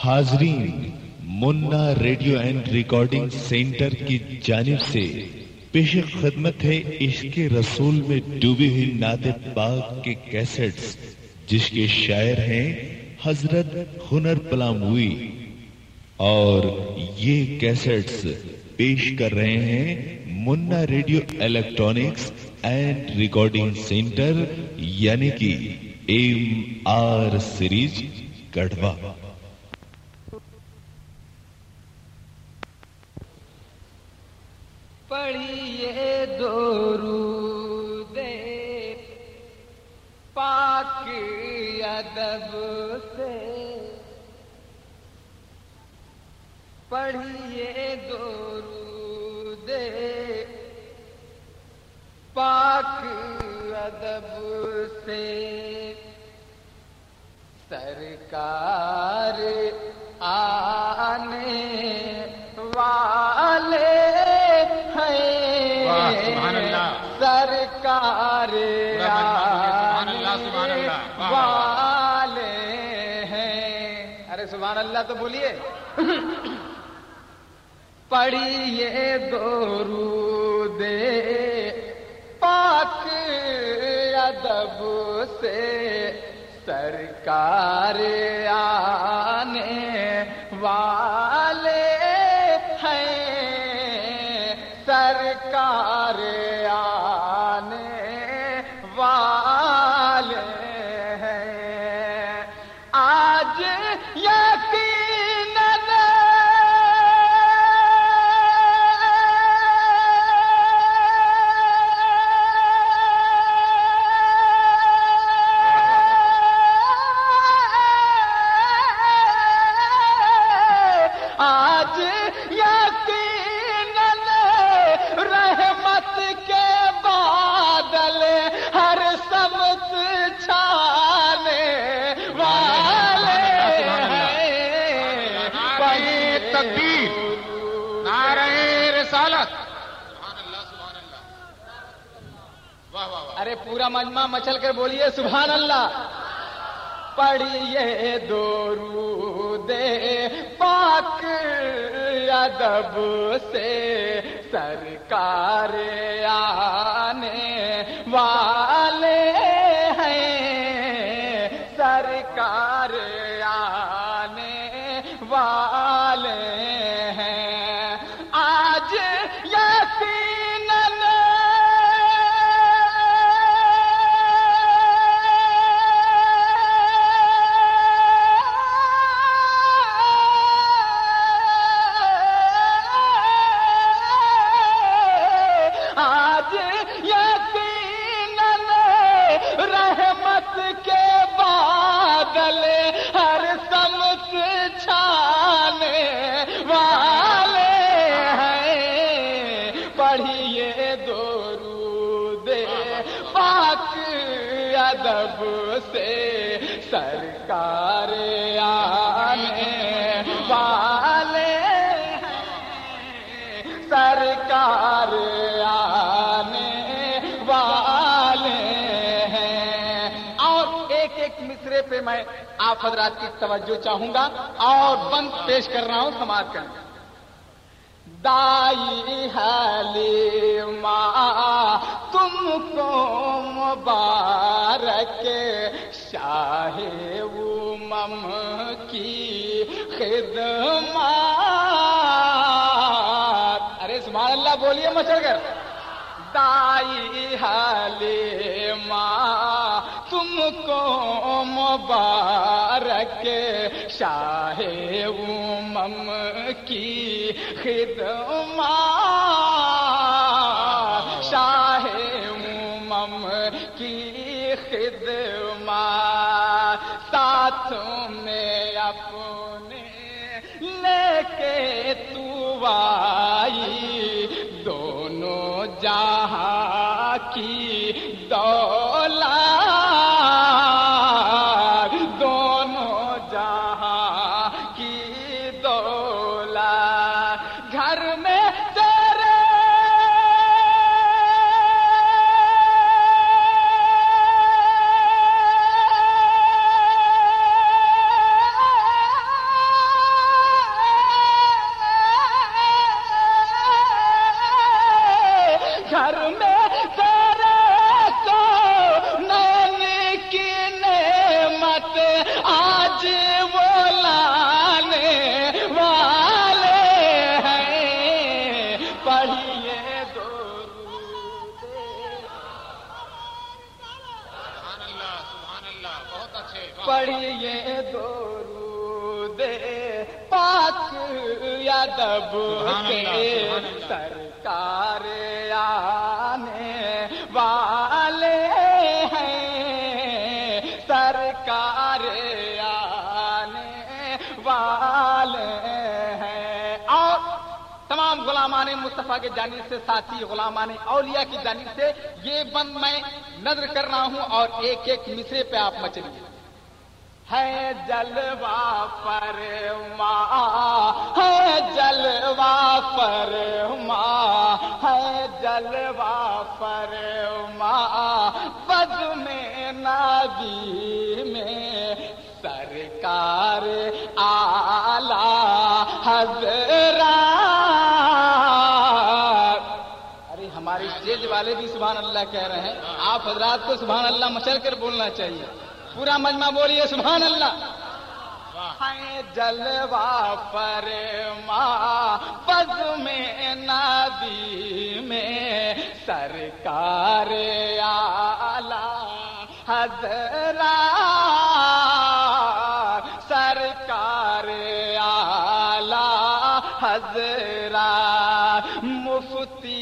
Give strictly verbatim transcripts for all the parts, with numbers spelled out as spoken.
حاضرین، منا radio and recording centre کی جانب سے پیش خدمت ہے عشق رسول میں ڈوبی ہوئی نعت پاک کے کیسٹس، جس کے شاعر ہیں حضرت ہنر پلاموی، اور یہ کیسٹس پیش کر رہے ہیں Munna radio electronics and recording centre, یعنی کہ ایم آر سیریز گڑھوا۔ پڑھیے درود پاک ادب سے، پڑھیے درود پاک ادب سے، سرکار آنے والے سرکار والے ہیں۔ ارے سبحان اللہ تو بولیے۔ پڑھیے درود پاک ادب سے، سرکار آنے والے ہیں، سرکار آنے والے ہیں۔ آج یقیناً آج یقیناً رحمت کے بادل ہر سمت چھانے والے ہیں۔ نعرہ تکبیر، نعرہ رسالت۔ ارے پورا مجمع مچل کر بولیے سبحان اللہ۔ پڑھیے درود پاک ادب سے، سرکار آنے والے ہیں، سرکار آنے والے ہیں۔ آج یقیناً رحمت کے بادل ہر سمت چھانے والے ہیں۔ پڑھیے درود پاک ادب سے، سرکار آنے والے ہیں، سرکار آنے والے ہیں۔ اور ایک ایک مصرے پہ میں آپ حضرات کی توجہ چاہوں گا اور بند پیش کر رہا ہوں، سماعت کریں۔ دائی حلیمہ تم کو مبارک، شاہ امم کی خدمات۔ ارے سبحان اللہ بولیے مچل کر۔ دائی حلیمہ تم کو مبارک، شاہ امم کی خدمات، شاہ امم کی خدمات، ساتھ میں اپنے لے کے تو آئی، دونوں جہاں کی دولت، دونوں جہاں کی دولت، گھر میں تیرے پڑھیے درود پاک ادب سے سرکار آنے والے ہیں، سرکار آنے والے ہیں۔ اور تمام غلامان مصطفیٰ کے جانب سے، ساتھی غلامان اولیاء کی جانب سے یہ بند میں نظر کر رہا ہوں، اور ایک ایک مصرے پہ آپ مچلیے۔ ہے جلوہ فرما، ہے جلوہ فرما، ہے جلوہ فرما، بزم نبی میں سرکار اعلی حضرات۔ ارے ہمارے اسٹیج والے بھی سبحان اللہ کہہ رہے ہیں، آپ حضرات کو سبحان اللہ مچل کر بولنا چاہیے۔ پورا مجمع بولیے سبحان اللہ۔ ہے جلوہ فرما، بزم نبی میں سرکار اعلی حضرات، سرکار اعلی حضرات، مفتی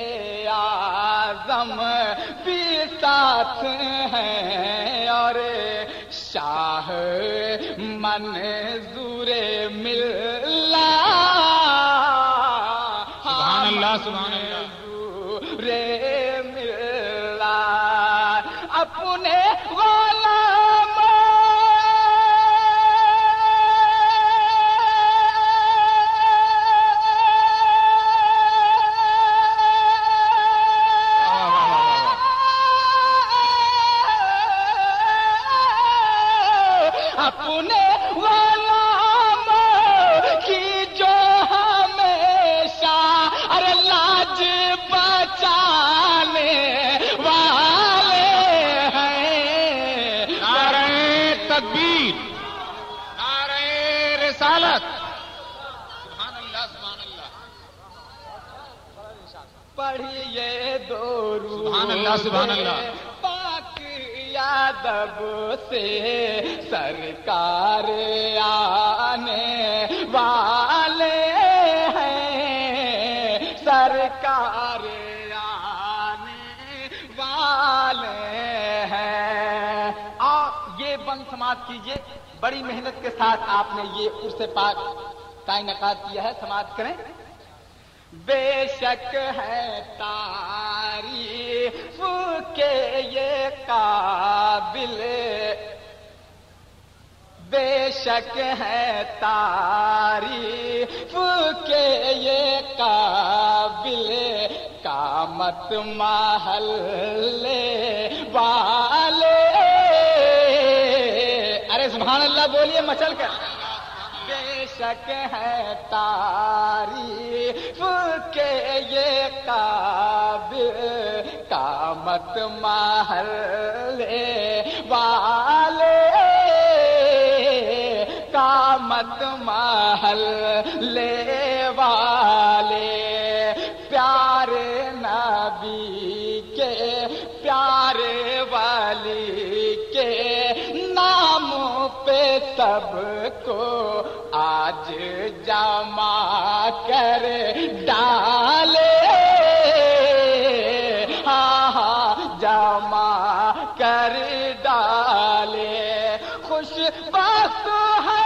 اعظم بھی ساتھ ہیں، اور شاہ منظور ملت، سبحان اللہ سبحان اللہ، منظور ملت، اپنے غلام اپنے غلام کی جو ہمیشہ ارے لاج بچانے والے ہیں۔ نعرہ تکبیر، نعرہ رسالت، سبحان اللہ سبحان اللہ، پڑھیے درود سبحان اللہ سبحان اللہ، پاک ادب سے سرکار آنے والے ہیں، سرکار آنے والے ہیں۔ آپ یہ بند سماعت کیجئے، بڑی محنت کے ساتھ آپ نے یہ عرس پاک کا انعقاد کیا ہے، سماعت کریں۔ بے شک ہے تعریف کے یہ قابل، بے شک ہے تعریف کے یہ قابل، قامت محلے والے، ارے سبحان اللہ بولیے مچل کر۔ بے شک ہے تعریف کے یہ قابل، قامت محلے والے، قامت محلے والے، پیارے نبی کے پیارے ولی کے نام پہ سب کو آج جمع کر ڈالے، ہاں ہاں جمع کر ڈالے، خوش بخت ہے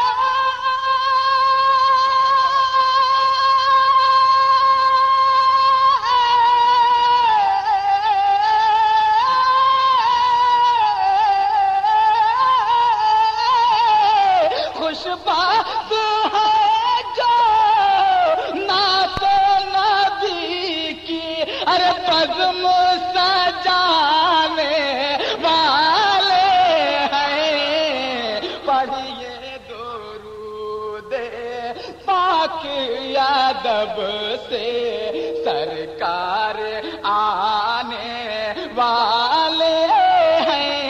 خوش بخت ہے جو نعت نبی کی ارے بزم سجانے والے ہیں، پڑھیے درود پاک ادب سے سرکار آنے والے ہیں،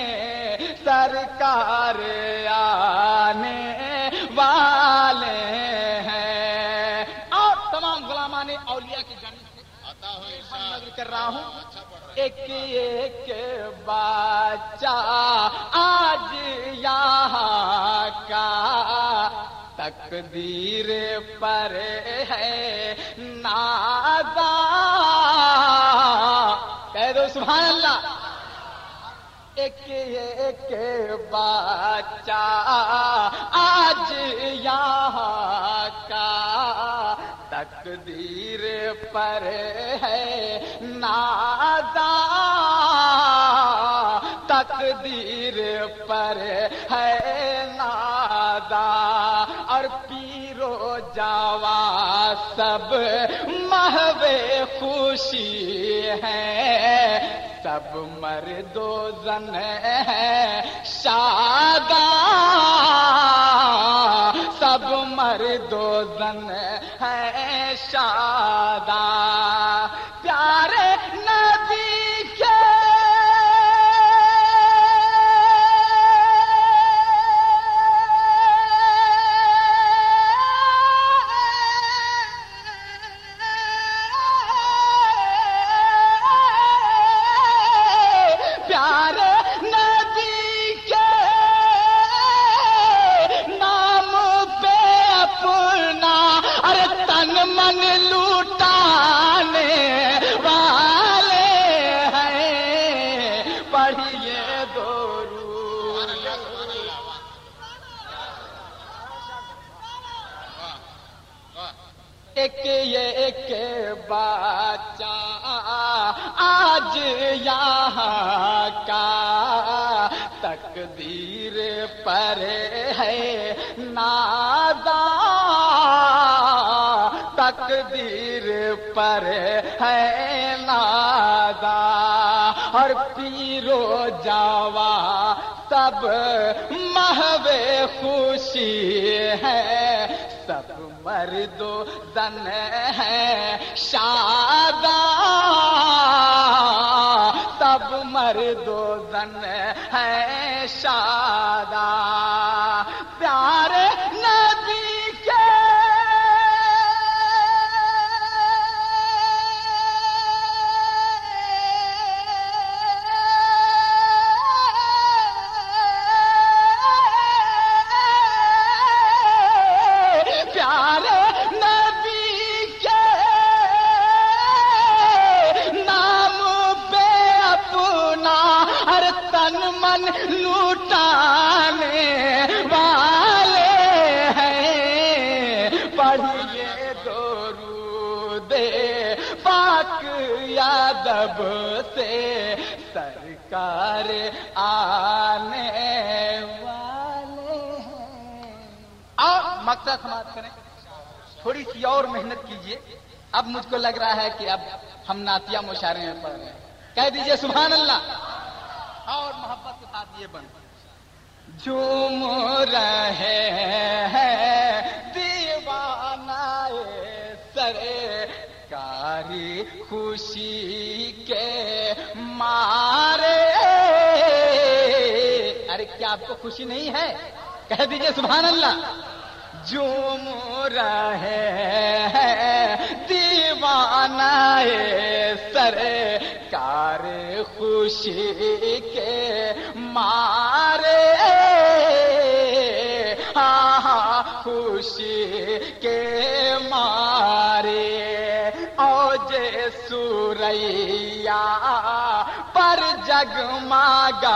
سرکار آنے والے ہیں۔ اور تمام غلامان اولیاء کی جانب سے عطا ہو نظر ارشاد، کر رہا ہوں، ایک ایک بچہ آج یہاں کا تقدیر پر ہے نازا. کہہ دو سبحان اللہ. ایک ایک بچہ آج یہاں کا تقدیر پر ہے نازا, تقدیر پر ہے نازا. اور پیرو جوان سب محو خوشی ہے, سب مرد و زن ہے شاداں, سب مرد و زن ہے شاداں. پیارے نبی کے ایک بچہ آج یہاں کا تقدیر پر ہے نازا, تقدیر پر ہے نازا. اور پیرو جوان سب محو خوشی ہے, سب مرد و زن ہے شاداں, سب مرد و زن ہے شاداں. پیارے نبی کے من لوٹانے والے ہیں, پڑھیے درود پاک یادب سے سرکار آنے والے ہیں. اور مقصد سماعت کریں, تھوڑی سی اور محنت کیجئے. اب مجھ کو لگ رہا ہے کہ اب ہم نعتیہ مشاعرے میں پڑھ رہے ہیں. کہہ دیجئے سبحان اللہ. اور محبت کے ساتھ یہ بن جھوم رہے ہیں دیوانہ سرکاری خوشی کے مارے. ارے کیا آپ کو خوشی نہیں ہے؟ کہہ دیجئے سبحان اللہ. جھوم رہے ہیں دیوانہ سرکار خوشی کے مارے, ہاں ہاں خوشی کے مارے. اوجے سوریا پر جگمگاتے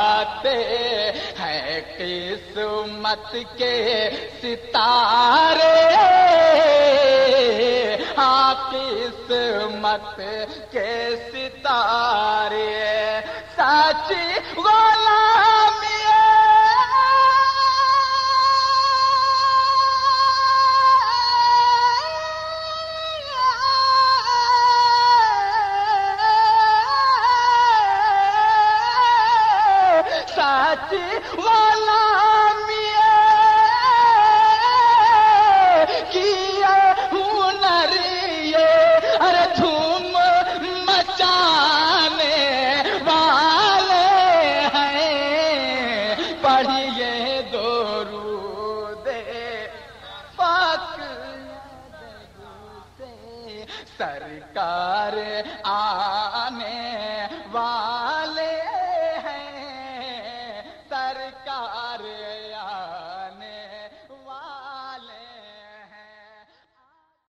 ہیں قسمت کے ستارے, ہاں قسمت کے ستارے. سچی غلامی سچی غلامی کیا ہنر یہ, ارے دھوم مچانے والے ہیں. پڑھیے درود پاک سے سرکار آنے वाले